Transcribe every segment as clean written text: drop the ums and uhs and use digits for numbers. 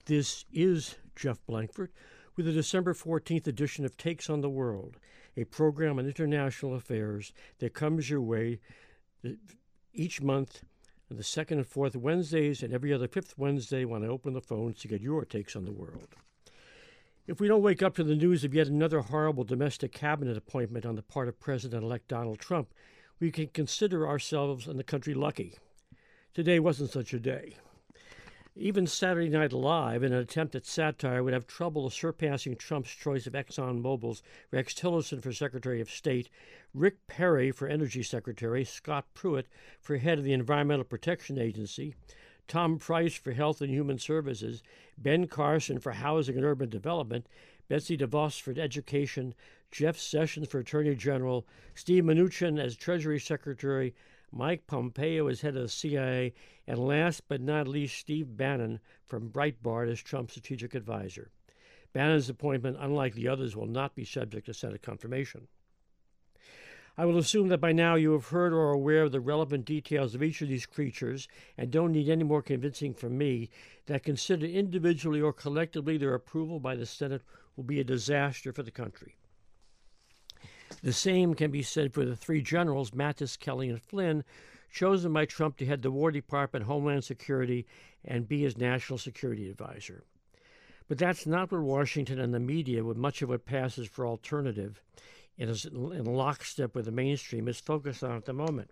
This is Jeff Blankford with the December 14th edition of Takes on the World, a program on international affairs that comes your way each month on the second and fourth Wednesdays and every other fifth Wednesday when I open the phones to get your takes on the world. If we don't wake up to the news of yet another horrible domestic cabinet appointment on the part of President-elect Donald Trump, we can consider ourselves and the country lucky. Today wasn't such a day. Even Saturday Night Live, in an attempt at satire, would have trouble surpassing Trump's choice of ExxonMobil's Rex Tillerson for Secretary of State, Rick Perry for Energy Secretary, Scott Pruitt for head of the Environmental Protection Agency, Tom Price for Health and Human Services, Ben Carson for Housing and Urban Development, Betsy DeVos for Education, Jeff Sessions for Attorney General, Steve Mnuchin as Treasury Secretary, Mike Pompeo as head of the CIA, and last but not least, Steve Bannon from Breitbart as Trump's strategic advisor. Bannon's appointment, unlike the others, will not be subject to Senate confirmation. I will assume that by now you have heard or are aware of the relevant details of each of these creatures and don't need any more convincing from me that considered individually or collectively their approval by the Senate will be a disaster for the country. The same can be said for the three generals, Mattis, Kelly, and Flynn, chosen by Trump to head the War Department, Homeland Security, and be his national security advisor. But that's not what Washington and the media, with much of what passes for alternative, and is in lockstep with the mainstream, is focused on at the moment.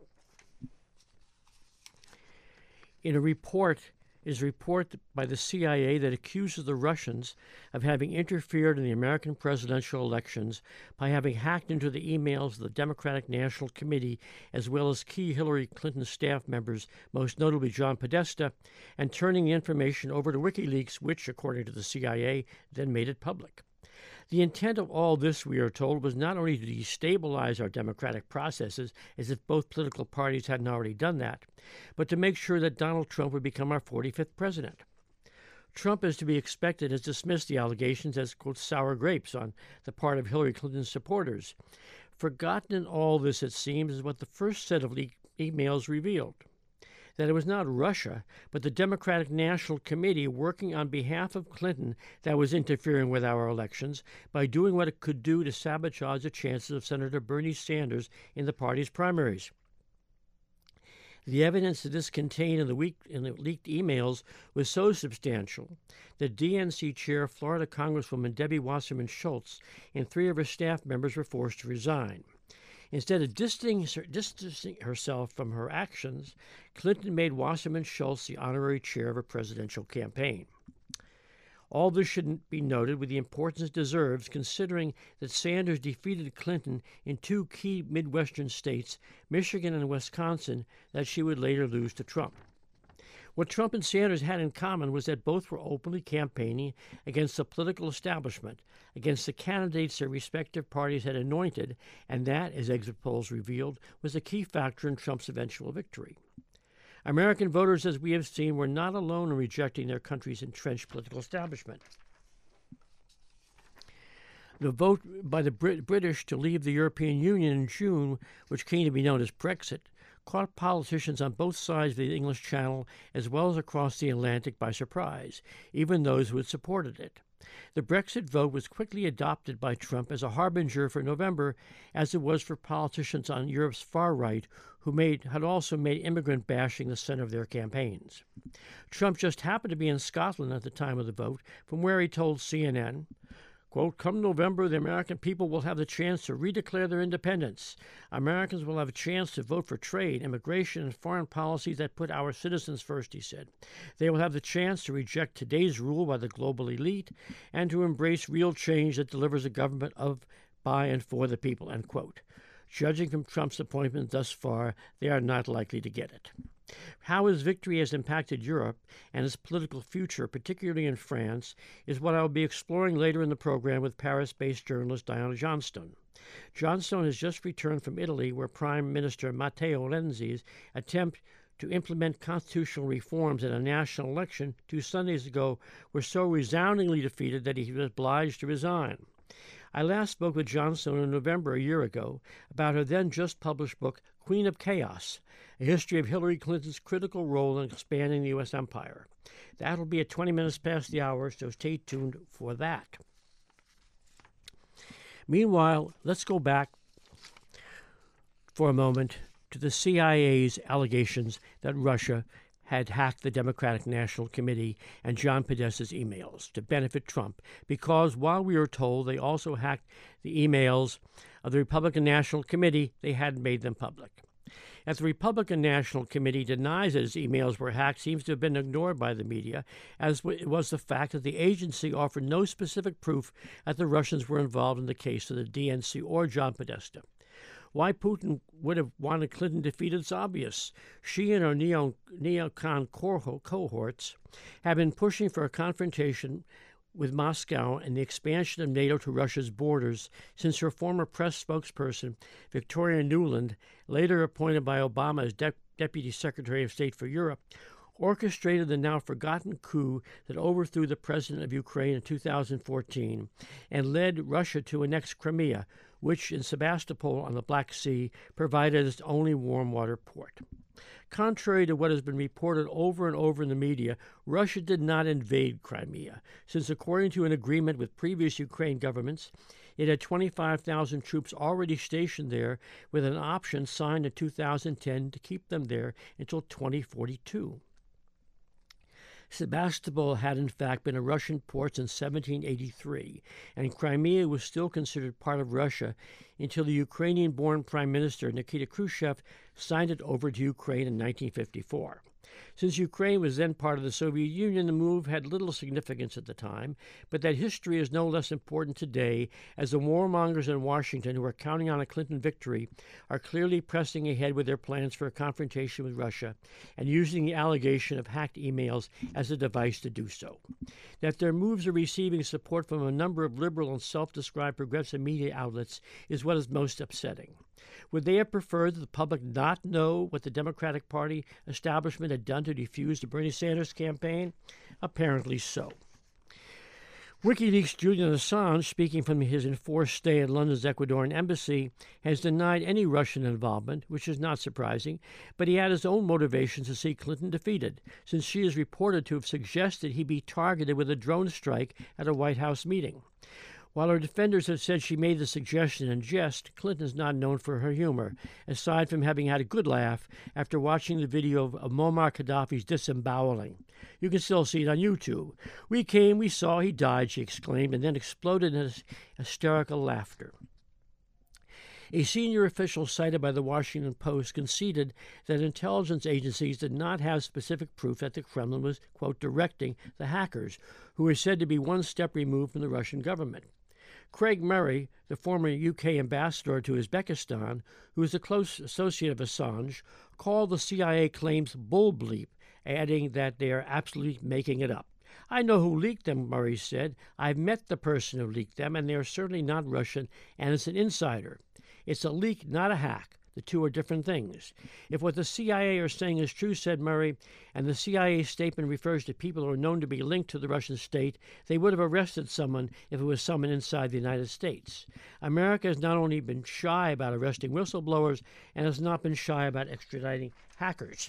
In a report by the CIA that accuses the Russians of having interfered in the American presidential elections by having hacked into the emails of the Democratic National Committee as well as key Hillary Clinton staff members, most notably John Podesta, and turning the information over to WikiLeaks, which, according to the CIA, then made it public. The intent of all this, we are told, was not only to destabilize our democratic processes, as if both political parties hadn't already done that, but to make sure that Donald Trump would become our 45th president. Trump, as to be expected, has dismissed the allegations as, quote, sour grapes on the part of Hillary Clinton's supporters. Forgotten in all this, it seems, is what the first set of leaked emails revealed. That it was not Russia, but the Democratic National Committee working on behalf of Clinton that was interfering with our elections by doing what it could do to sabotage the chances of Senator Bernie Sanders in the party's primaries. The evidence that this contained in the leaked emails was so substantial that DNC Chair Florida Congresswoman Debbie Wasserman Schultz and three of her staff members were forced to resign. Instead of distancing herself from her actions, Clinton made Wasserman Schultz the honorary chair of her presidential campaign. All this should be noted with the importance it deserves, considering that Sanders defeated Clinton in two key Midwestern states, Michigan and Wisconsin, that she would later lose to Trump. What Trump and Sanders had in common was that both were openly campaigning against the political establishment, against the candidates their respective parties had anointed, and that, as exit polls revealed, was a key factor in Trump's eventual victory. American voters, as we have seen, were not alone in rejecting their country's entrenched political establishment. The vote by the British to leave the European Union in June, which came to be known as Brexit, caught politicians on both sides of the English Channel as well as across the Atlantic by surprise, even those who had supported it. The Brexit vote was quickly adopted by Trump as a harbinger for November, as it was for politicians on Europe's far right who had also made immigrant bashing the center of their campaigns. Trump just happened to be in Scotland at the time of the vote, from where he told CNN, quote, come November, the American people will have the chance to redeclare their independence. Americans will have a chance to vote for trade, immigration, and foreign policies that put our citizens first, he said. They will have the chance to reject today's rule by the global elite and to embrace real change that delivers a government of, by, and for the people, end quote. Judging from Trump's appointment thus far, they are not likely to get it. How his victory has impacted Europe and his political future, particularly in France, is what I will be exploring later in the program with Paris-based journalist Diana Johnstone. Johnstone has just returned from Italy, where Prime Minister Matteo Renzi's attempt to implement constitutional reforms in a national election 2 Sundays ago were so resoundingly defeated that he was obliged to resign. I last spoke with Johnstone in November a year ago about her then just published book, Queen of Chaos, a history of Hillary Clinton's critical role in expanding the U.S. empire. That'll be at 20 minutes past the hour, so stay tuned for that. Meanwhile, let's go back for a moment to the CIA's allegations that Russia had hacked the Democratic National Committee and John Podesta's emails to benefit Trump, because while we were told they also hacked the emails of the Republican National Committee, they hadn't made them public. As the Republican National Committee denies that its emails were hacked, seems to have been ignored by the media, as it was the fact that the agency offered no specific proof that the Russians were involved in the case of the DNC or John Podesta. Why Putin would have wanted Clinton defeated is obvious. She and her neocon cohorts have been pushing for a confrontation with Moscow and the expansion of NATO to Russia's borders since her former press spokesperson, Victoria Nuland, later appointed by Obama as Deputy Secretary of State for Europe, orchestrated the now forgotten coup that overthrew the president of Ukraine in 2014 and led Russia to annex Crimea, which in Sebastopol on the Black Sea provided its only warm water port. Contrary to what has been reported over and over in the media, Russia did not invade Crimea, since according to an agreement with previous Ukraine governments, it had 25,000 troops already stationed there, with an option signed in 2010 to keep them there until 2042. Sebastopol had in fact been a Russian port since 1783, and Crimea was still considered part of Russia until the Ukrainian-born Prime Minister Nikita Khrushchev signed it over to Ukraine in 1954. Since Ukraine was then part of the Soviet Union, the move had little significance at the time, but that history is no less important today, as the warmongers in Washington who are counting on a Clinton victory are clearly pressing ahead with their plans for a confrontation with Russia and using the allegation of hacked emails as a device to do so. That their moves are receiving support from a number of liberal and self-described progressive media outlets is what is most upsetting. Would they have preferred that the public not know what the Democratic Party establishment had done to defuse the Bernie Sanders campaign? Apparently so. WikiLeaks' Julian Assange, speaking from his enforced stay at London's Ecuadorian embassy, has denied any Russian involvement, which is not surprising, but he had his own motivations to see Clinton defeated, since she is reported to have suggested he be targeted with a drone strike at a White House meeting. While her defenders have said she made the suggestion in jest, Clinton is not known for her humor, aside from having had a good laugh after watching the video of Muammar Gaddafi's disemboweling. You can still see it on YouTube. "We came, we saw, he died," she exclaimed, and then exploded in hysterical laughter. A senior official cited by the Washington Post conceded that intelligence agencies did not have specific proof that the Kremlin was, quote, directing the hackers, who were said to be one step removed from the Russian government. Craig Murray, the former UK ambassador to Uzbekistan, who is a close associate of Assange, called the CIA claims bull bleep, adding that they are absolutely making it up. "I know who leaked them," Murray said. "I've met the person who leaked them, and they are certainly not Russian, and it's an insider. It's a leak, not a hack. The two are different things. If what the CIA are saying is true," said Murray, "and the CIA statement refers to people who are known to be linked to the Russian state, they would have arrested someone if it was someone inside the United States. America has not only been shy about arresting whistleblowers and has not been shy about extraditing hackers."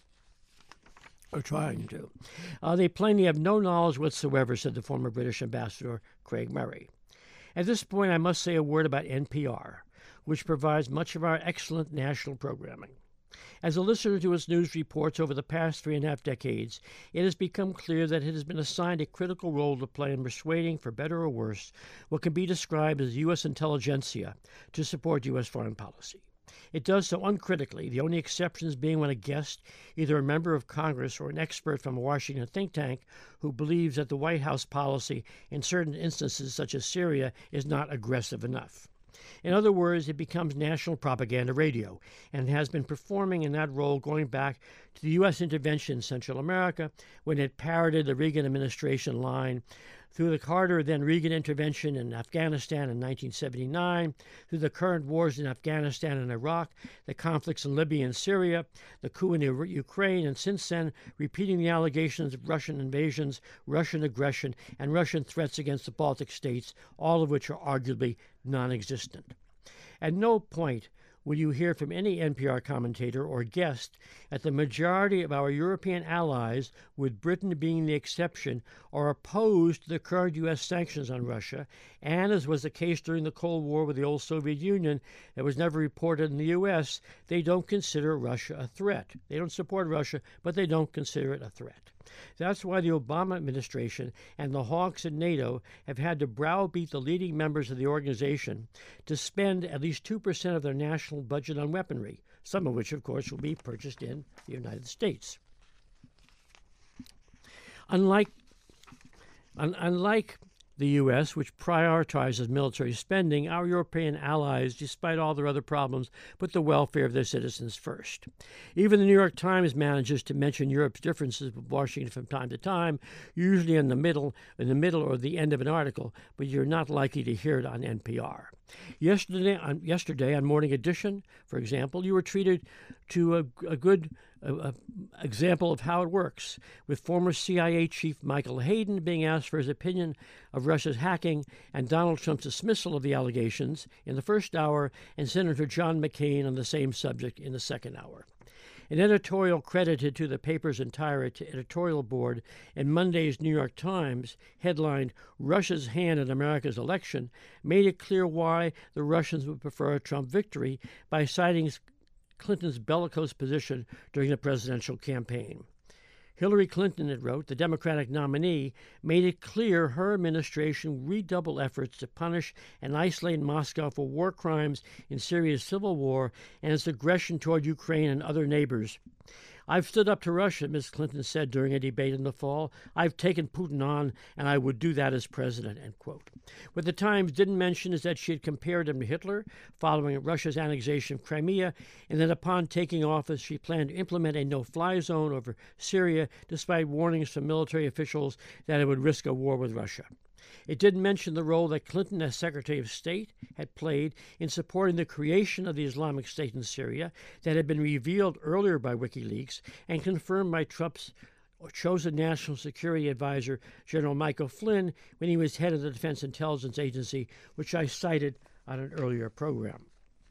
Or trying to. "They plainly have no knowledge whatsoever," said the former British ambassador, Craig Murray. At this point, I must say a word about NPR, which provides much of our excellent national programming. As a listener to its news reports over the past 3.5 decades, it has become clear that it has been assigned a critical role to play in persuading, for better or worse, what can be described as U.S. intelligentsia to support U.S. foreign policy. It does so uncritically, the only exceptions being when a guest, either a member of Congress or an expert from a Washington think tank, who believes that the White House policy in certain instances, such as Syria, is not aggressive enough. In other words, it becomes national propaganda radio, and has been performing in that role going back to the U.S. intervention in Central America, when it parroted the Reagan administration line, Through the Carter, then Reagan intervention in Afghanistan in 1979, through the current wars in Afghanistan and Iraq, the conflicts in Libya and Syria, the coup in Ukraine, and since then, repeating the allegations of Russian invasions, Russian aggression, and Russian threats against the Baltic states, all of which are arguably non-existent. At no point will you hear from any NPR commentator or guest that the majority of our European allies, with Britain being the exception, are opposed to the current U.S. sanctions on Russia, and as was the case during the Cold War with the old Soviet Union that was never reported in the U.S., they don't consider Russia a threat. They don't support Russia, but they don't consider it a threat. That's why the Obama administration and the hawks at NATO have had to browbeat the leading members of the organization to spend at least 2% of their national budget on weaponry, some of which, of course, will be purchased in the United States. Unlike the U.S., which prioritizes military spending, our European allies, despite all their other problems, put the welfare of their citizens first. Even the New York Times manages to mention Europe's differences with Washington from time to time, usually in the middle or the end of an article, but you're not likely to hear it on NPR. Yesterday on Morning Edition, for example, you were treated to a good example of how it works, with former CIA Chief Michael Hayden being asked for his opinion of Russia's hacking and Donald Trump's dismissal of the allegations in the first hour, and Senator John McCain on the same subject in the second hour. An editorial credited to the paper's entire editorial board in Monday's New York Times, headlined "Russia's Hand in America's Election," made it clear why the Russians would prefer a Trump victory by citing Clinton's bellicose position during the presidential campaign. Hillary Clinton, it wrote, the Democratic nominee, made it clear her administration redoubled efforts to punish and isolate Moscow for war crimes in Syria's civil war and its aggression toward Ukraine and other neighbors. "I've stood up to Russia," Ms. Clinton said during a debate in the fall. "I've taken Putin on, and I would do that as president," end quote. What the Times didn't mention is that she had compared him to Hitler following Russia's annexation of Crimea, and that upon taking office she planned to implement a no-fly zone over Syria, despite warnings from military officials that it would risk a war with Russia. It didn't mention the role that Clinton, as Secretary of State, had played in supporting the creation of the Islamic State in Syria that had been revealed earlier by WikiLeaks and confirmed by Trump's chosen National Security Advisor, General Michael Flynn, when he was head of the Defense Intelligence Agency, which I cited on an earlier program.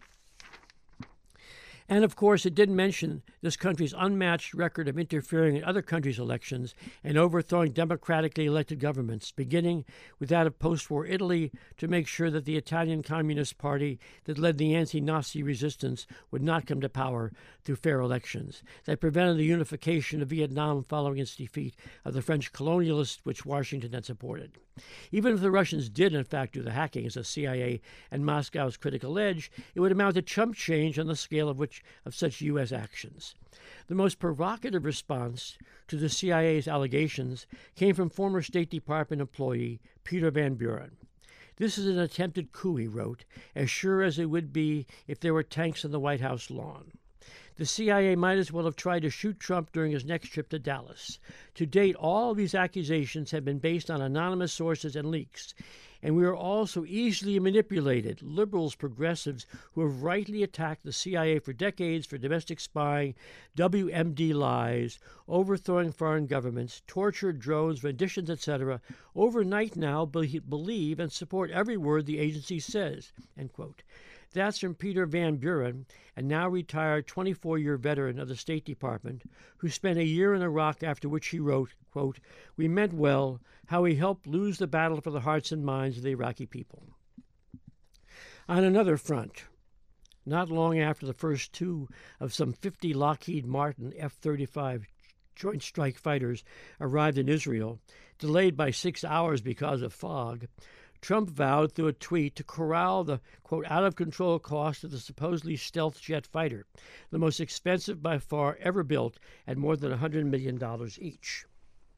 And, of course, it didn't mention this country's unmatched record of interfering in other countries' elections and overthrowing democratically elected governments, beginning with that of post-war Italy, to make sure that the Italian Communist Party that led the anti-Nazi resistance would not come to power through fair elections, that prevented the unification of Vietnam following its defeat of the French colonialists, which Washington had supported. Even if the Russians did, in fact, do the hacking, as the CIA and Moscow's critics allege, it would amount to chump change on the scale of such U.S. actions. The most provocative response to the CIA's allegations came from former State Department employee Peter Van Buren. "This is an attempted coup," he wrote, "as sure as it would be if there were tanks on the White House lawn. The CIA might as well have tried to shoot Trump during his next trip to Dallas. To date, all of these accusations have been based on anonymous sources and leaks, and we are all so easily manipulated. Liberals, progressives who have rightly attacked the CIA for decades for domestic spying, WMD lies, overthrowing foreign governments, torture, drones, renditions, etc., overnight now believe and support every word the agency says," end quote. That's from Peter Van Buren, a now retired 24-year veteran of the State Department, who spent a year in Iraq, after which he wrote, quote, "We meant well, how he helped lose the battle for the hearts and minds of the Iraqi people." On another front, not long after the first two of some 50 Lockheed Martin F-35 Joint Strike Fighters arrived in Israel, delayed by 6 hours because of fog, Trump vowed through a tweet to corral the, quote, out-of-control cost of the supposedly stealth jet fighter, the most expensive by far ever built at more than $100 million each.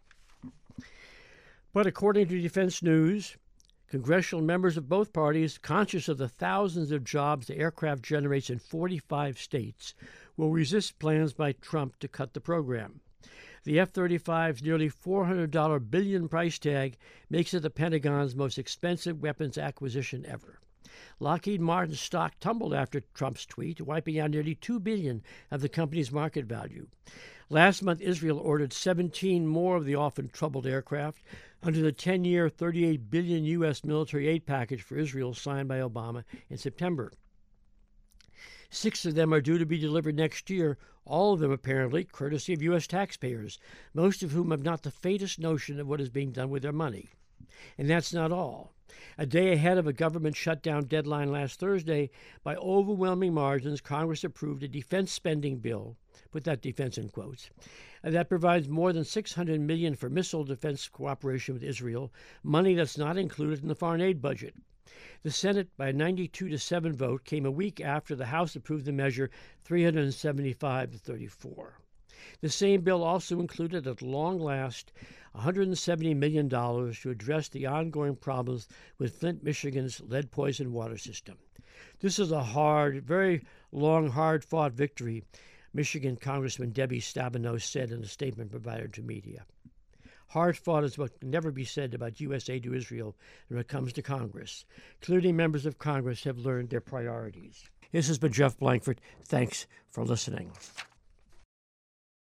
But according to Defense News, congressional members of both parties, conscious of the thousands of jobs the aircraft generates in 45 states, will resist plans by Trump to cut the program. The F-35's nearly $400 billion price tag makes it the Pentagon's most expensive weapons acquisition ever. Lockheed Martin's stock tumbled after Trump's tweet, wiping out nearly $2 billion of the company's market value. Last month, Israel ordered 17 more of the often troubled aircraft under the 10-year, $38 billion U.S. military aid package for Israel signed by Obama in September. 6 of them are due to be delivered next year, all of them apparently courtesy of U.S. taxpayers, most of whom have not the faintest notion of what is being done with their money. And that's not all. A day ahead of a government shutdown deadline last Thursday, by overwhelming margins, Congress approved a defense spending bill, put that defense in quotes, that provides more than $600 million for missile defense cooperation with Israel, money that's not included in the foreign aid budget. The Senate, by a 92-7 vote, came a week after the House approved the measure 375-34. The same bill also included, at long last, $170 million to address the ongoing problems with Flint, Michigan's lead-poisoned water system. This is a hard, very long, hard-fought victory, Michigan Congressman Debbie Stabenow said in a statement provided to media. Hard-fought is what can never be said about U.S. aid to Israel when it comes to Congress. Clearly, members of Congress have learned their priorities. This has been Jeff Blankford. Thanks for listening.